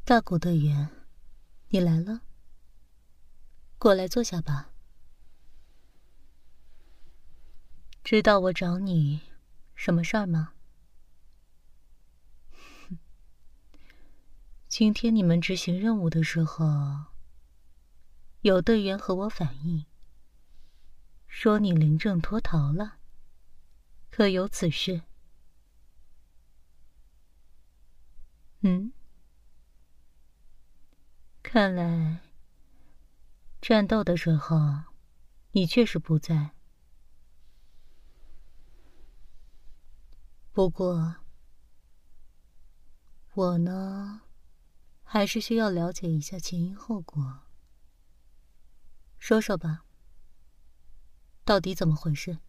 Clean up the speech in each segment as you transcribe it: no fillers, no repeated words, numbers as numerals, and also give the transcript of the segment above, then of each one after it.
大谷队员，你来了，过来坐下吧。知道我找你什么事儿吗？今天你们执行任务的时候，有队员和我反映，说你临阵脱逃了，可有此事？看来战斗的时候你确实不在。不过我呢，还是需要了解一下前因后果。说说吧，到底怎么回事？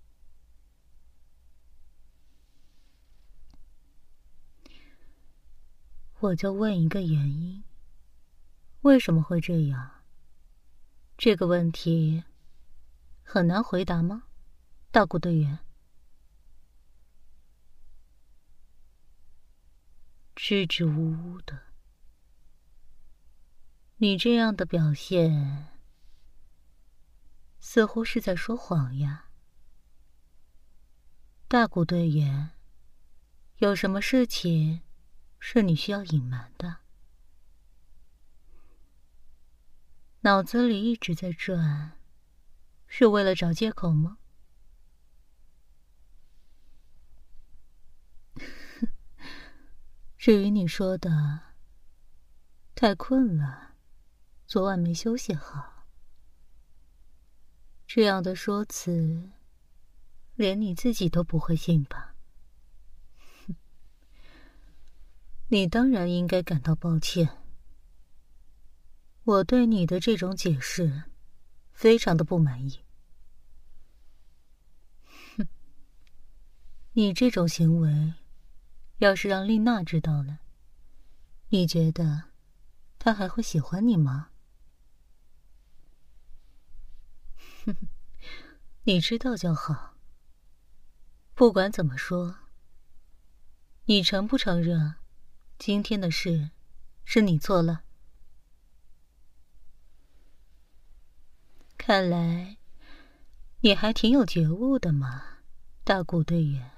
我就问一个原因，为什么会这样？这个问题很难回答吗，大谷队员？支支吾吾的，你这样的表现似乎是在说谎呀。大谷队员，有什么事情是你需要隐瞒的？脑子里一直在转，是为了找借口吗？至于你说的太困了，昨晚没休息好，这样的说辞连你自己都不会信吧？你当然应该感到抱歉，我对你的这种解释非常的不满意。你这种行为要是让丽娜知道了，你觉得她还会喜欢你吗？你知道就好。不管怎么说，你承不承认今天的事是你做了？看来你还挺有觉悟的嘛，大谷队员。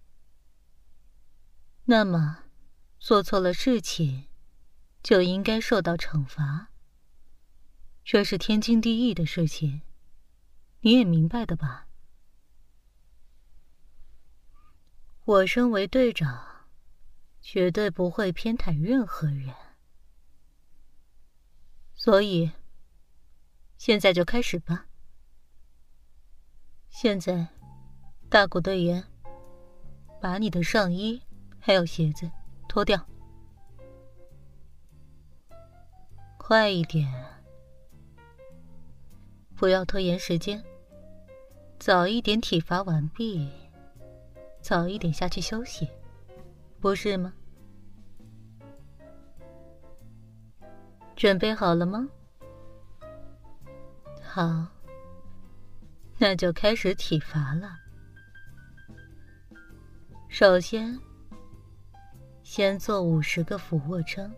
那么做错了事情就应该受到惩罚，这是天经地义的事情，你也明白的吧？我身为队长，绝对不会偏袒任何人，所以现在就开始吧。现在大谷队员，把你的上衣还有鞋子脱掉。快一点，不要拖延时间，早一点体罚完毕，早一点下去休息，不是吗？准备好了吗？好，那就开始体罚了。首先做50个俯卧撑。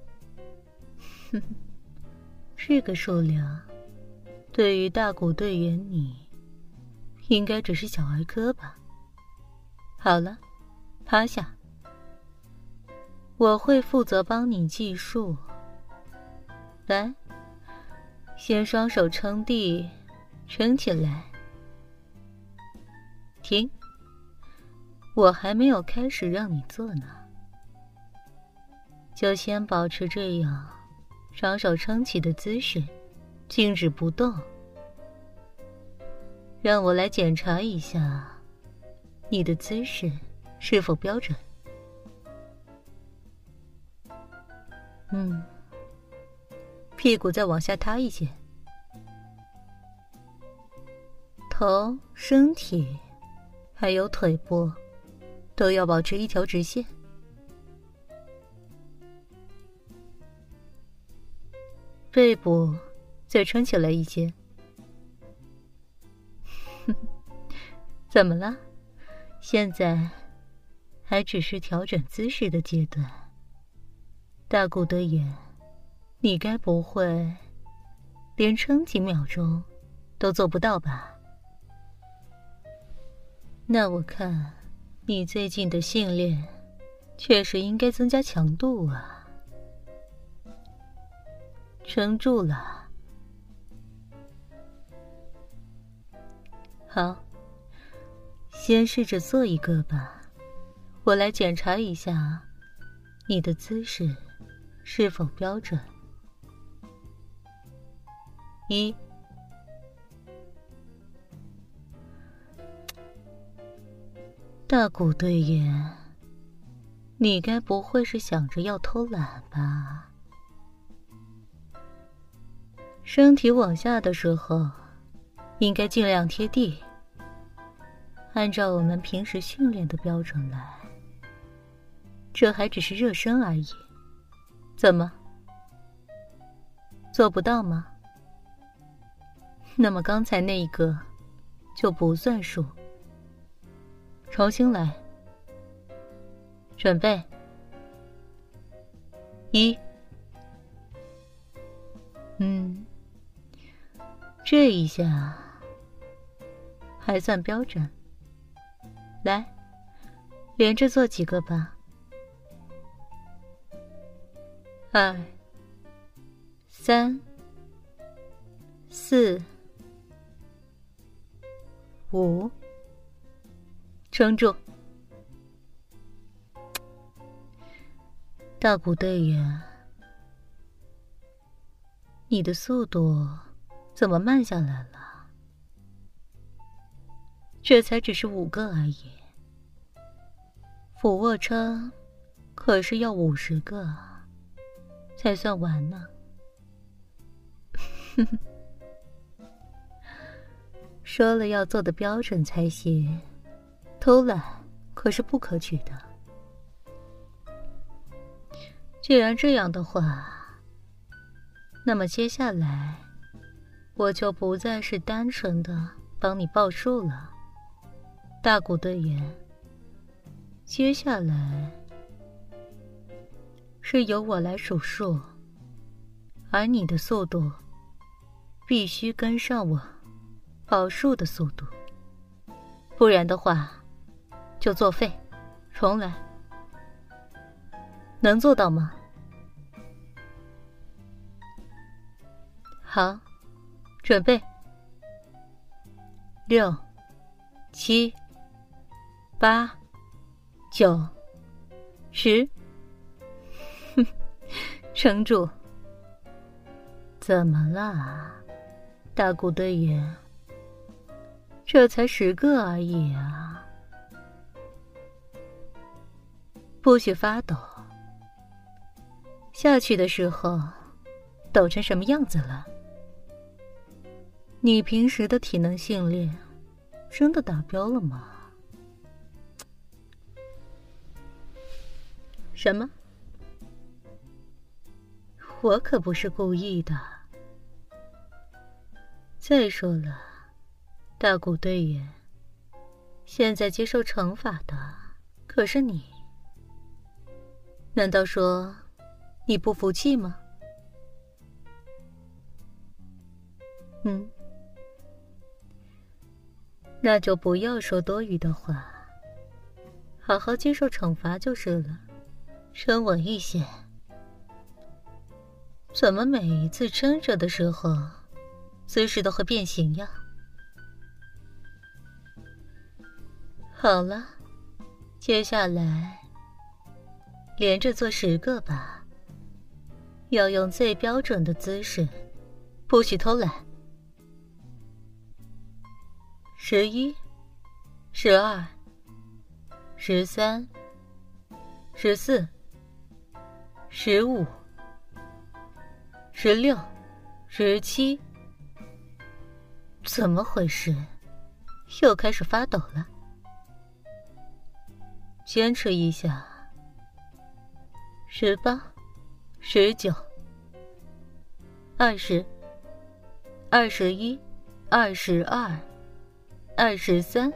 这个数量对于大谷队员你应该只是小儿科吧。好了，趴下，我会负责帮你计数。来，先双手撑地，撑起来。停，我还没有开始让你做呢，就先保持这样双手撑起的姿势，静止不动。让我来检查一下你的姿势是否标准。屁股再往下塌一些，头、身体还有腿部都要保持一条直线。背部再撑起来一些。怎么了？现在还只是调整姿势的阶段。大谷队员， 你该不会连撑几秒钟都做不到吧？那我看你最近的训练确实应该增加强度啊。撑住了。好，先试着做一个吧，我来检查一下你的姿势是否标准。1，大谷队员，你该不会是想着要偷懒吧？身体往下的时候，应该尽量贴地，按照我们平时训练的标准来。这还只是热身而已，怎么？做不到吗？那么刚才那一个就不算数。重新来，准备，1，这一下还算标准。来，连着做几个吧。2、3、4、5，撑住。大谷队员，你的速度怎么慢下来了？这才只是5个而已，俯卧撑可是要50个才算完呢。说了要做的标准才行，偷懒可是不可取的。既然这样的话，那么接下来我就不再是单纯的帮你报数了，大谷队员。接下来是由我来数数，而你的速度必须跟上我报数的速度，不然的话就作废，重来。能做到吗？好，准备，6、7、8、9、10，撑住。怎么了，大谷队员？这才10个而已啊！不许发抖。下去的时候，抖成什么样子了？你平时的体能训练真的达标了吗？什么？我可不是故意的。再说了，大谷队员，现在接受惩罚的可是你。难道说你不服气吗？那就不要说多余的话，好好接受惩罚就是了，撑稳一些。怎么每一次撑着的时候，姿势都会变形呀？好了，接下来连着做10个吧，要用最标准的姿势，不许偷懒。11、12、13、14、15、16、17，怎么回事？又开始发抖了。坚持一下。18、19、20、21、22、23。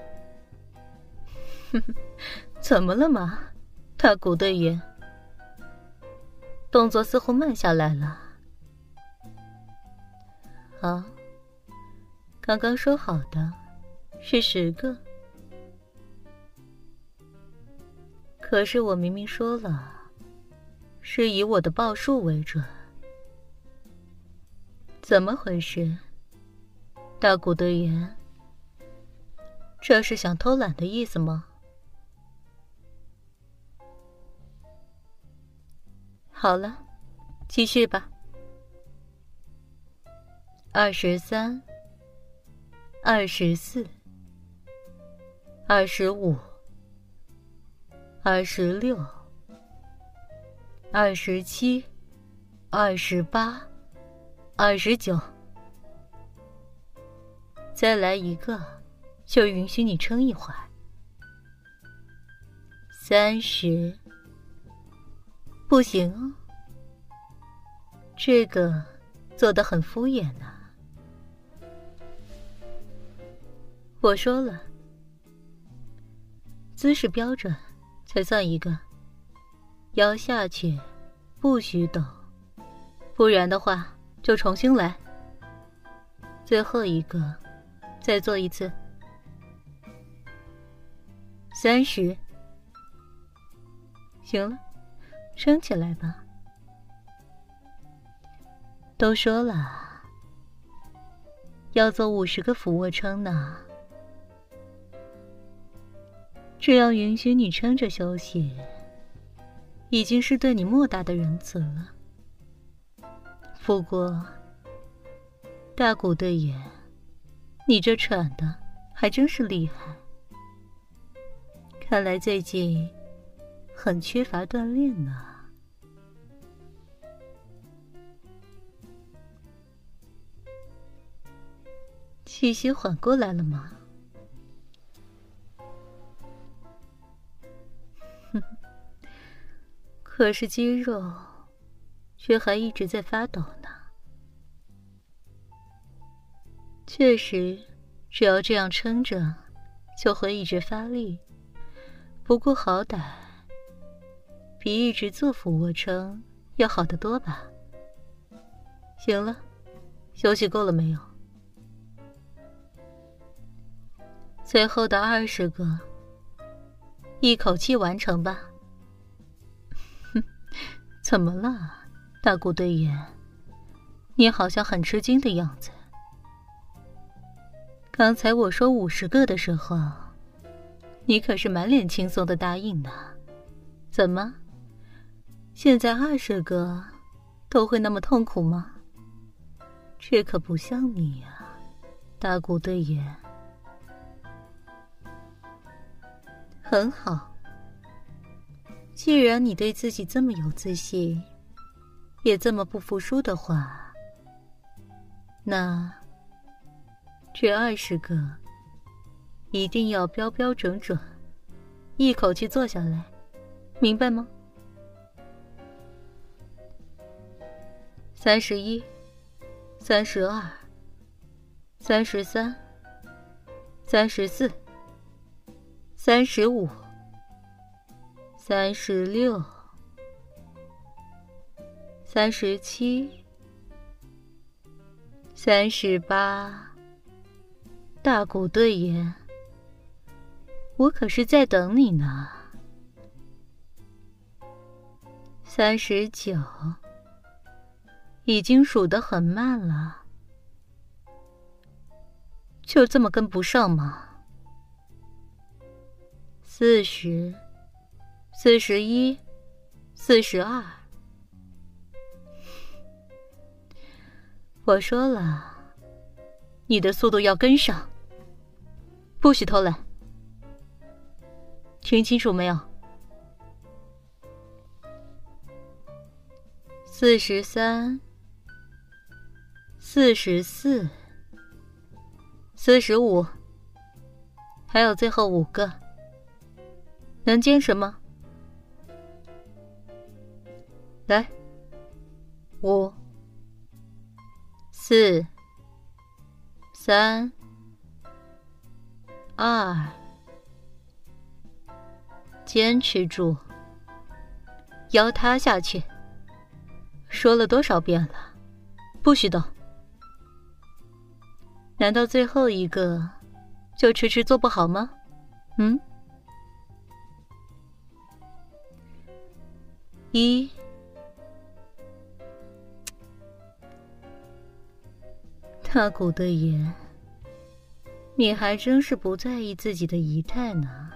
怎么了嘛，大谷队员？动作似乎慢下来了， 好，刚刚说好的是10个，可是我明明说了，是以我的报数为准。怎么回事？大古队员，这是想偷懒的意思吗？好了，继续吧。23、24、25、26、27、28、29，再来一个，就允许你撑一会儿。30，不行哦，这个做得很敷衍呢。我说了，姿势标准才算一个，腰下去不许抖，不然的话就重新来。最后一个，再做一次。30，行了，撑起来吧。都说了，要做50个俯卧撑呢。只要允许你撑着休息，已经是对你莫大的仁慈了。不过，大古队员，你这喘的还真是厉害，看来最近很缺乏锻炼呢。气息缓过来了吗？可是肌肉却还一直在发抖呢。确实，只要这样撑着，就会一直发力。不过好歹比一直做俯卧撑要好得多吧。行了，休息够了没有？最后的20个，一口气完成吧。怎么了，大古队员？你好像很吃惊的样子。刚才我说50个的时候，你可是满脸轻松的答应呢。怎么，现在20个都会那么痛苦吗？这可不像你呀，大古队员。很好，既然你对自己这么有自信，也这么不服输的话，那这20个一定要标标准准，一口气做下来，明白吗？31、32、33、34、35、36、37、38，大古队员，我可是在等你呢。39，已经数得很慢了，就这么跟不上吗？40、41、42，我说了，你的速度要跟上，不许偷懒，听清楚没有？43、44、45，还有最后5个，能坚持吗？来，5、4、3、2，坚持住，腰塌下去。说了多少遍了，不许动。 难道最后一个就迟迟做不好吗？一，大古队爷，你还真是不在意自己的仪态呢。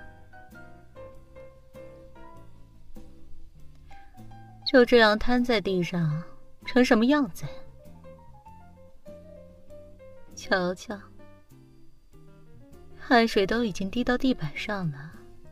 就这样瘫在地上，成什么样子？瞧瞧，汗水都已经滴到地板上了。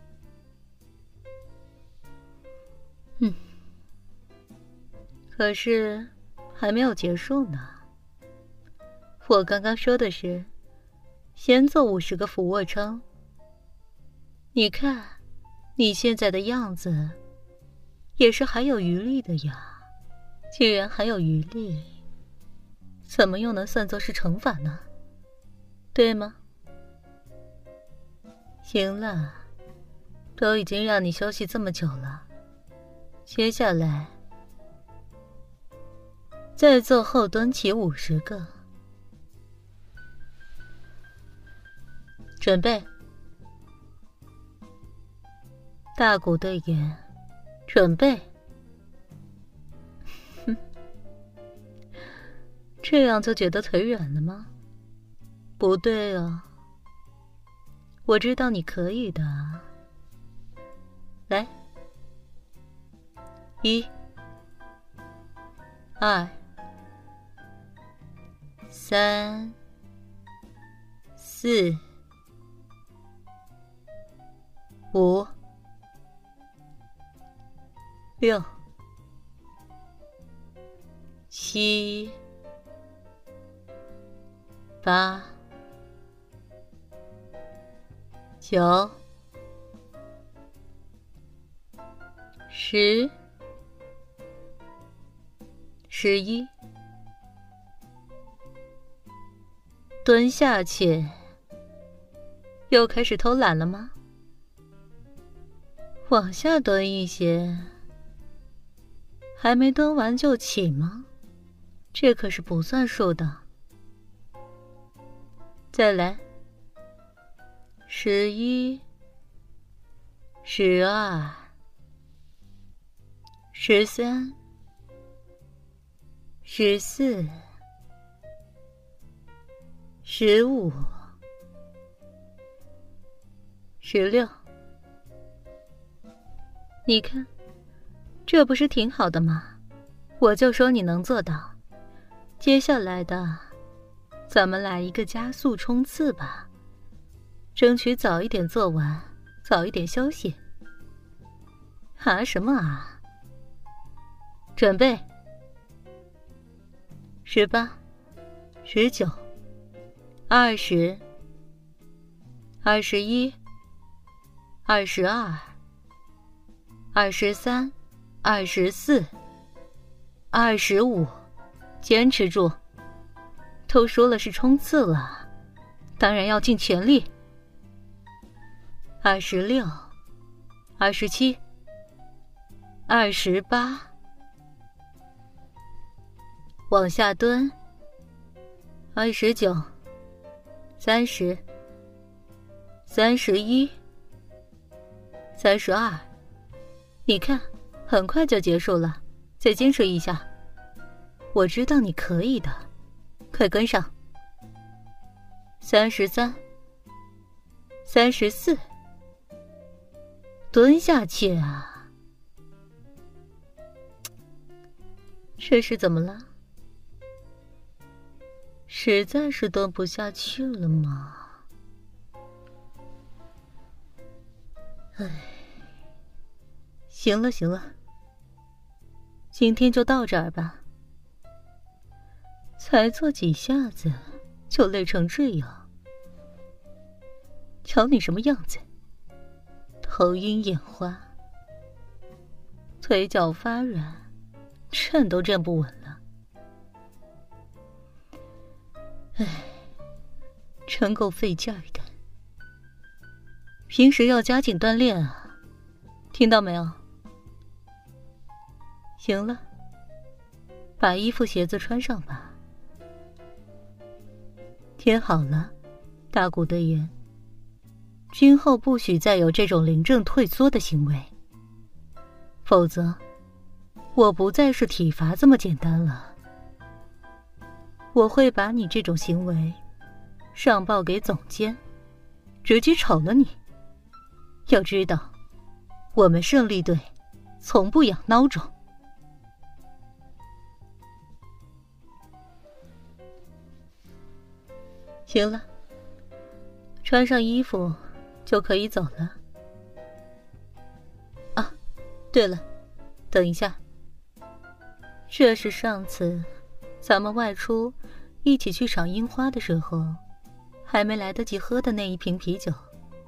可是还没有结束呢。我刚刚说的是，先做50个俯卧撑。你看，你现在的样子，也是还有余力的呀。既然还有余力，怎么又能算作是惩罚呢？对吗？行了，都已经让你休息这么久了，接下来再做后蹲起50个。准备。大古队员，准备。这样就觉得腿软了吗？不对哦，我知道你可以的。来，1、2、3、4、5、6、7、8、9、10、11，蹲下去。又开始偷懒了吗？往下蹲一些。还没蹲完就起吗？这可是不算数的。再来。11、12、13、14、15、16。你看，这不是挺好的吗？我就说你能做到。接下来的，咱们来一个加速冲刺吧，争取早一点做完，早一点休息。啊什么啊？准备。18、19、20、21、22、23、24、25，坚持住！都说了是冲刺了，当然要尽全力。26、27、28，往下蹲。29、30、31、32，你看，很快就结束了，再坚持一下。我知道你可以的，快跟上。33、34，蹲下去啊！这是怎么了？实在是蹲不下去了吗？唉，行了行了，今天就到这儿吧。才做几下子就累成这样，瞧你什么样子，头晕眼花，腿脚发软，站都站不稳了。唉，真够费劲儿的。平时要加紧锻炼啊，听到没有？行了，把衣服鞋子穿上吧。 听好了，大古队员，今后不许再有这种临阵退缩的行为，否则我不再是体罚这么简单了。我会把你这种行为上报给总监，直接炒了你。要知道，我们胜利队从不养孬种。行了，穿上衣服就可以走了。啊，对了，等一下，这是上次咱们外出一起去赏樱花的时候还没来得及喝的那一瓶啤酒，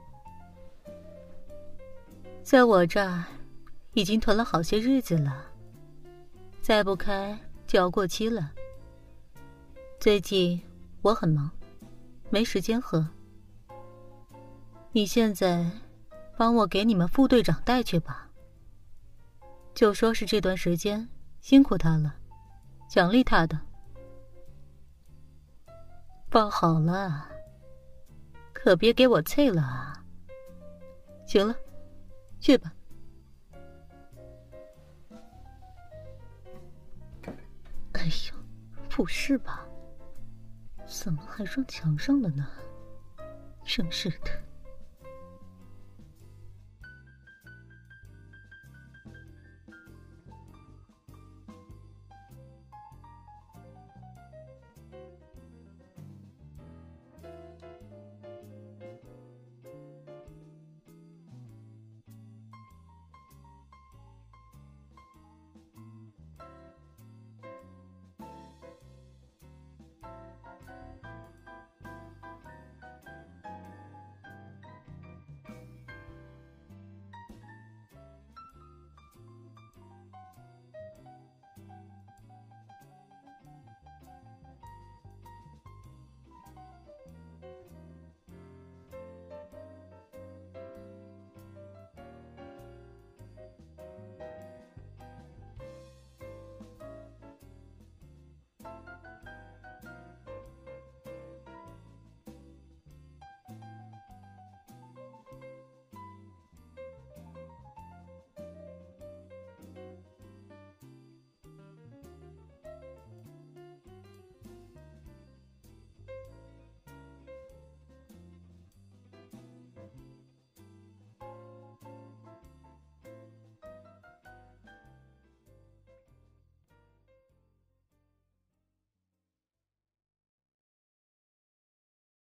在我这儿已经囤了好些日子了，再不开就要过期了。最近我很忙，没时间喝。你现在帮我给你们副队长带去吧，就说是这段时间辛苦他了，奖励他的。抱好了，可别给我啐了啊。行了，去吧。哎呦，不是吧？怎么还扔墙上了呢？真是的。